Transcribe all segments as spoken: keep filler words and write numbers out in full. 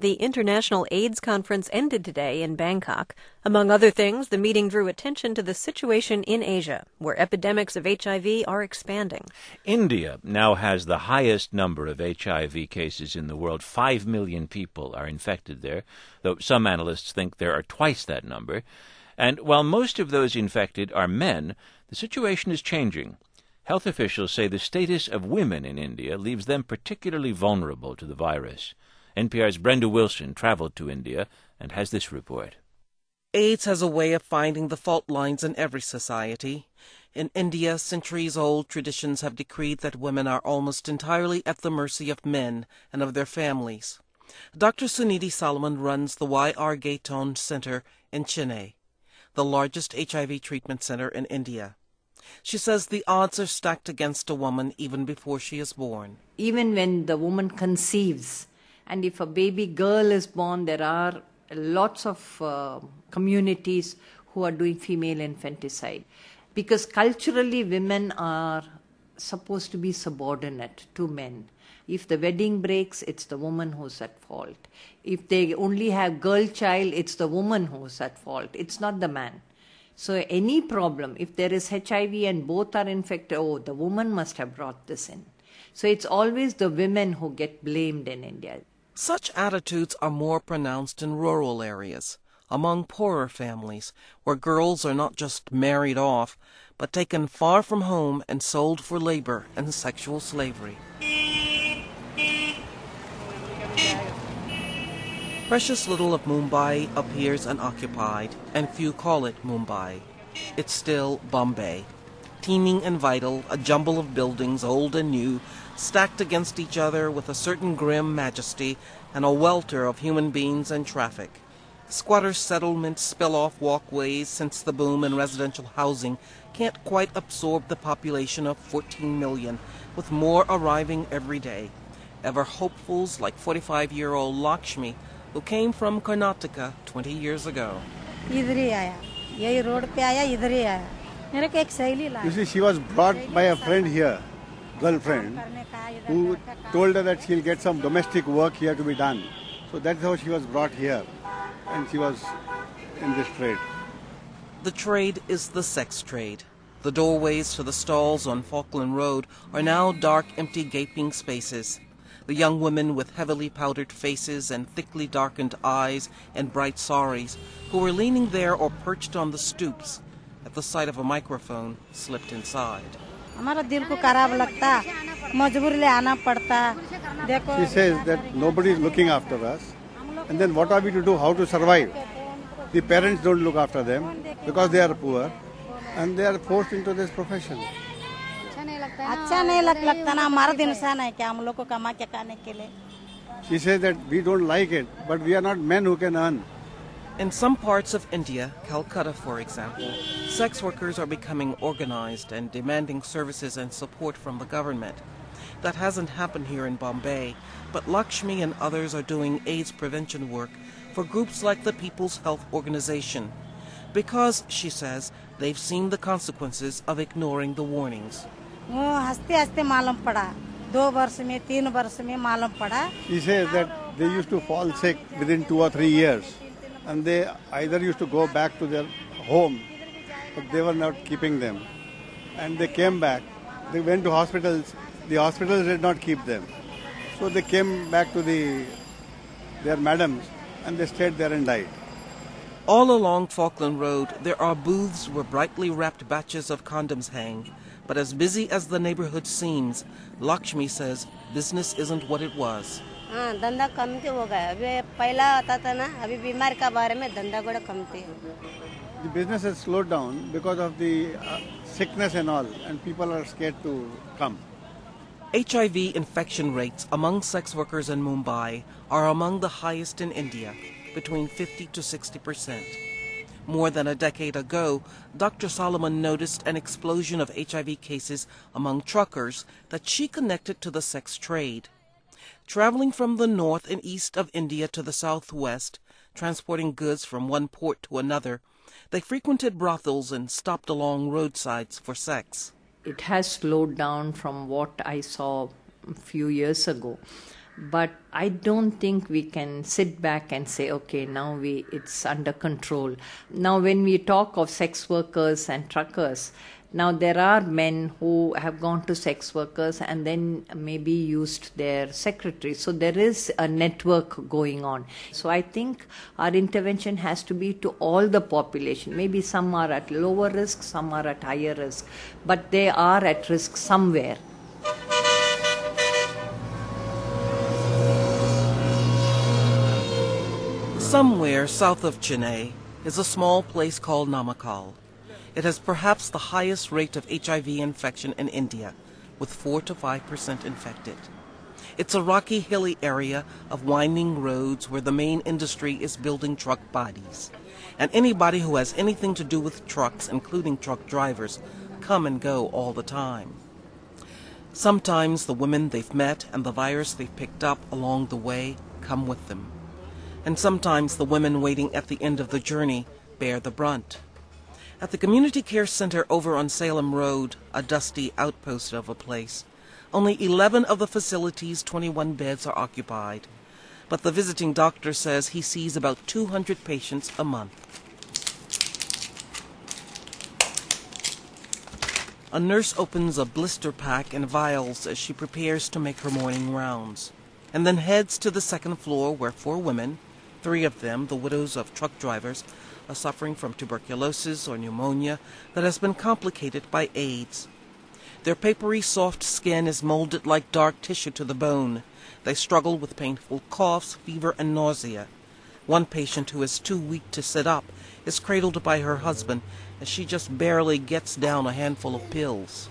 The International AIDS Conference ended today in Bangkok. Among other things, the meeting drew attention to the situation in Asia, where epidemics of H I V are expanding. India now has the highest number of H I V cases in the world. Five million people are infected there, though some analysts think there are twice that number. And while most of those infected are men, the situation is changing. Health officials say the status of women in India leaves them particularly vulnerable to the virus. N P R's Brenda Wilson traveled to India and has this report. AIDS has a way of finding the fault lines in every society. In India, centuries-old traditions have decreed that women are almost entirely at the mercy of men and of their families. Doctor Sunidhi Solomon runs the Y R Gayton Center in Chennai, the largest H I V treatment center in India. She says the odds are stacked against a woman even before she is born. Even when the woman conceives, and if a baby girl is born, there are lots of uh, communities who are doing female infanticide. Because culturally, women are supposed to be subordinate to men. If the wedding breaks, it's the woman who's at fault. If they only have girl child, it's the woman who's at fault. It's not the man. So any problem, if there is H I V and both are infected, oh, the woman must have brought this in. So it's always the women who get blamed in India. Such attitudes are more pronounced in rural areas, among poorer families, where girls are not just married off, but taken far from home and sold for labor and sexual slavery. Precious little of Mumbai appears unoccupied, and few call it Mumbai. It's still Bombay, teeming and vital, a jumble of buildings, old and new, stacked against each other with a certain grim majesty and a welter of human beings and traffic. Squatter settlements spill off walkways since the boom in residential housing can't quite absorb the population of fourteen million, with more arriving every day. Ever hopefuls like forty-five-year-old Lakshmi, who came from Karnataka twenty years ago. You see, she was brought by a friend here, girlfriend, who told her that she'll get some domestic work here to be done. So that's how she was brought here, and she was in this trade. The trade is the sex trade. The doorways to the stalls on Falkland Road are now dark, empty, gaping spaces. The young women with heavily powdered faces and thickly darkened eyes and bright saris, who were leaning there or perched on the stoops at the sight of a microphone, slipped inside. She says that nobody is looking after us, and then what are we to do, how to survive? The parents don't look after them because they are poor, and they are forced into this profession. She says that we don't like it, but we are not men who can earn. In some parts of India, Calcutta for example, sex workers are becoming organized and demanding services and support from the government. That hasn't happened here in Bombay, but Lakshmi and others are doing AIDS prevention work for groups like the People's Health Organization, because, she says, they've seen the consequences of ignoring the warnings. She says that they used to fall sick within two or three years, and they either used to go back to their home, but they were not keeping them. And they came back, they went to hospitals, the hospitals did not keep them. So they came back to the their madams, and they stayed there and died. All along Falkland Road, there are booths where brightly wrapped batches of condoms hang. But as busy as the neighborhood seems, Lakshmi says business isn't what it was. The business has slowed down because of the uh, sickness and all, and people are scared to come. H I V infection rates among sex workers in Mumbai are among the highest in India, between fifty to sixty percent. More than a decade ago, Doctor Solomon noticed an explosion of H I V cases among truckers that she connected to the sex trade. Traveling from the north and east of India to the southwest, transporting goods from one port to another, they frequented brothels and stopped along roadsides for sex. It has slowed down from what I saw a few years ago. But I don't think we can sit back and say, okay, now we it's under control. Now, when we talk of sex workers and truckers, now there are men who have gone to sex workers and then maybe used their secretaries. So there is a network going on. So I think our intervention has to be to all the population. Maybe some are at lower risk, some are at higher risk, but they are at risk somewhere. Somewhere south of Chennai is a small place called Namakkal. It has perhaps the highest rate of H I V infection in India, with four to five percent infected. It's a rocky, hilly area of winding roads where the main industry is building truck bodies. And anybody who has anything to do with trucks, including truck drivers, come and go all the time. Sometimes the women they've met and the virus they've picked up along the way come with them. And sometimes the women waiting at the end of the journey bear the brunt. At the community care center over on Salem Road, a dusty outpost of a place, only eleven of the facility's twenty-one beds are occupied. But the visiting doctor says he sees about two hundred patients a month. A nurse opens a blister pack and vials as she prepares to make her morning rounds, and then heads to the second floor where four women, three of them the widows of truck drivers, are suffering from tuberculosis or pneumonia that has been complicated by AIDS. Their papery soft skin is molded like dark tissue to the bone. They struggle with painful coughs, fever, and nausea. One patient, who is too weak to sit up, is cradled by her husband as she just barely gets down a handful of pills.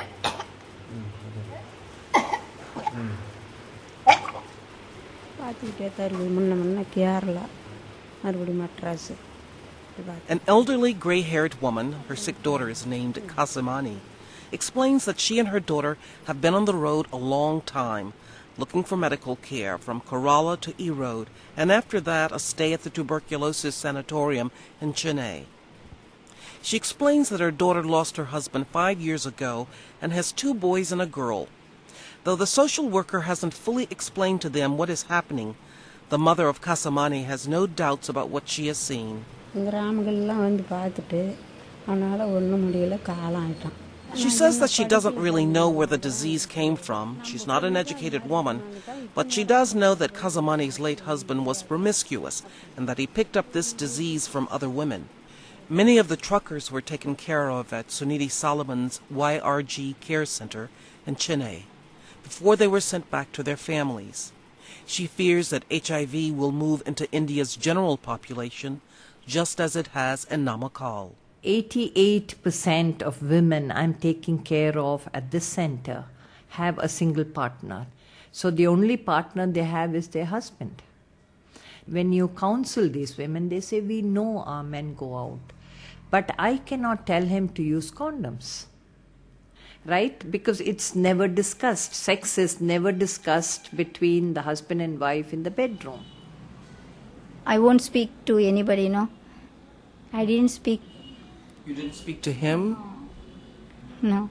An elderly, gray-haired woman, her sick daughter is named Kasimani, explains that she and her daughter have been on the road a long time, looking for medical care from Kerala to Erode, and after that a stay at the tuberculosis sanatorium in Chennai. She explains that her daughter lost her husband five years ago and has two boys and a girl. Though the social worker hasn't fully explained to them what is happening, the mother of Kasimani has no doubts about what she has seen. She says that she doesn't really know where the disease came from. She's not an educated woman, but she does know that Kasimani's late husband was promiscuous and that he picked up this disease from other women. Many of the truckers were taken care of at Suniti Solomon's Y R G Care Center in Chennai before they were sent back to their families. She fears that H I V will move into India's general population just as it has in Namakkal. eighty-eight percent of women I'm taking care of at this center have a single partner. So the only partner they have is their husband. When you counsel these women, they say, we know our men go out, but I cannot tell him to use condoms. Right? Because it's never discussed. Sex is never discussed between the husband and wife in the bedroom. I won't speak to anybody, no. I didn't speak. You didn't speak to him? No.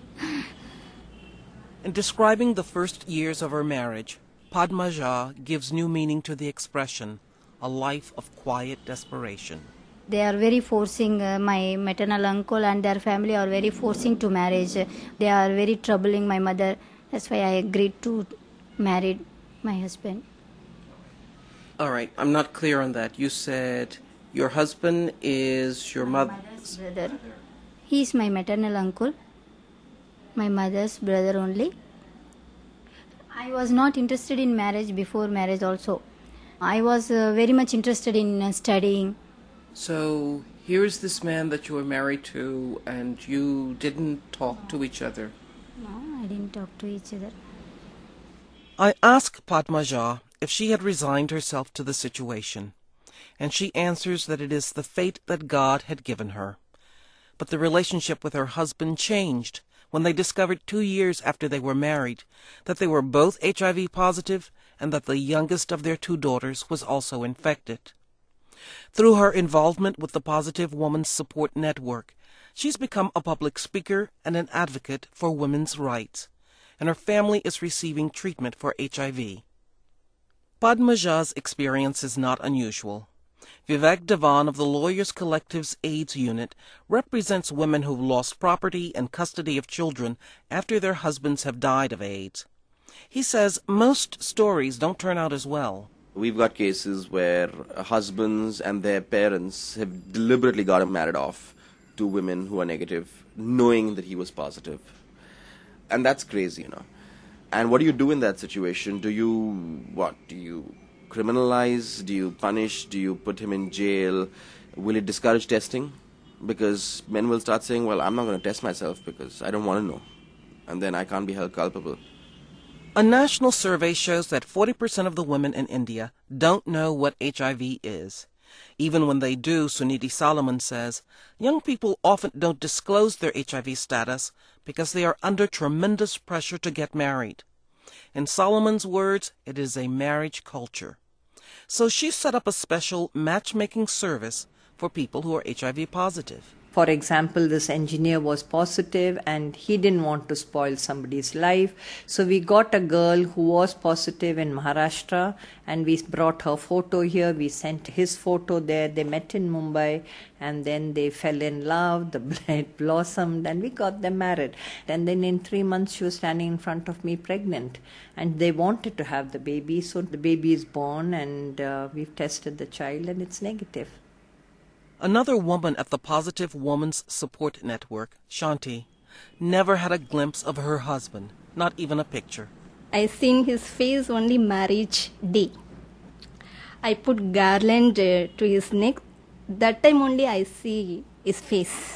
In describing the first years of her marriage, Padma Jha gives new meaning to the expression, a life of quiet desperation. They are very forcing, uh, my maternal uncle and their family are very forcing to marriage. They are very troubling my mother. That's why I agreed to marry my husband. All right, I'm not clear on that. You said your husband is your mother's brother. He is my maternal uncle, my mother's brother only. I was not interested in marriage before marriage also. I was uh, very much interested in uh, studying. So here's this man that you were married to and you didn't talk to each other. No, I didn't talk to each other. I asked Padma Jha if she had resigned herself to the situation, and she answers that it is the fate that God had given her. But the relationship with her husband changed when they discovered two years after they were married that they were both H I V positive and that the youngest of their two daughters was also infected. Through her involvement with the Positive Woman's Support Network, she's become a public speaker and an advocate for women's rights, and her family is receiving treatment for H I V. Padmaja's experience is not unusual. Vivek Devan of the Lawyers Collective's AIDS unit represents women who've lost property and custody of children after their husbands have died of AIDS. He says most stories don't turn out as well. We've got cases where husbands and their parents have deliberately got him married off to women who are negative, knowing that he was positive. And that's crazy, you know. And what do you do in that situation? Do you, what, do you criminalize? Do you punish? Do you put him in jail? Will it discourage testing? Because men will start saying, well, I'm not going to test myself because I don't want to know. And then I can't be held culpable. A national survey shows that forty percent of the women in India don't know what H I V is. Even when they do, Suniti Solomon says, young people often don't disclose their H I V status because they are under tremendous pressure to get married. In Solomon's words, it is a marriage culture. So she set up a special matchmaking service for people who are H I V positive. For example, this engineer was positive and he didn't want to spoil somebody's life. So we got a girl who was positive in Maharashtra and we brought her photo here. We sent his photo there. They met in Mumbai and then they fell in love. The bride blossomed and we got them married. And then in three months she was standing in front of me pregnant. And they wanted to have the baby. So the baby is born and uh, we've tested the child and it's negative. Another woman at the Positive Woman's Support Network, Shanti, never had a glimpse of her husband, not even a picture. I seen his face only marriage day. I put garland uh, to his neck. That time only I see his face.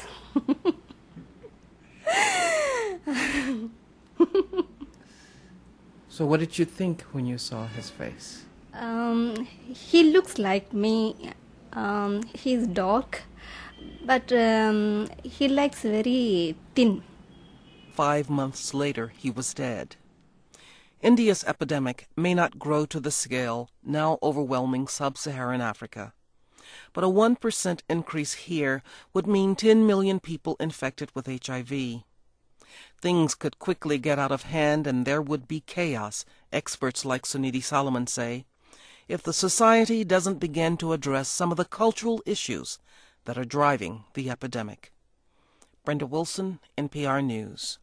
So what did you think when you saw his face? Um, he looks like me. Um, he's dark, but um, he likes very thin. Five months later, he was dead. India's epidemic may not grow to the scale now overwhelming sub-Saharan Africa, but a one percent increase here would mean ten million people infected with H I V. Things could quickly get out of hand and there would be chaos, experts like Suniti Solomon say, if the society doesn't begin to address some of the cultural issues that are driving the epidemic. Brenda Wilson, N P R News.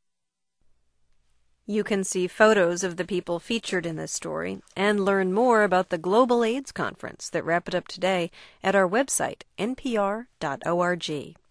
You can see photos of the people featured in this story and learn more about the Global AIDS Conference that wrapped up today at our website, N P R dot org.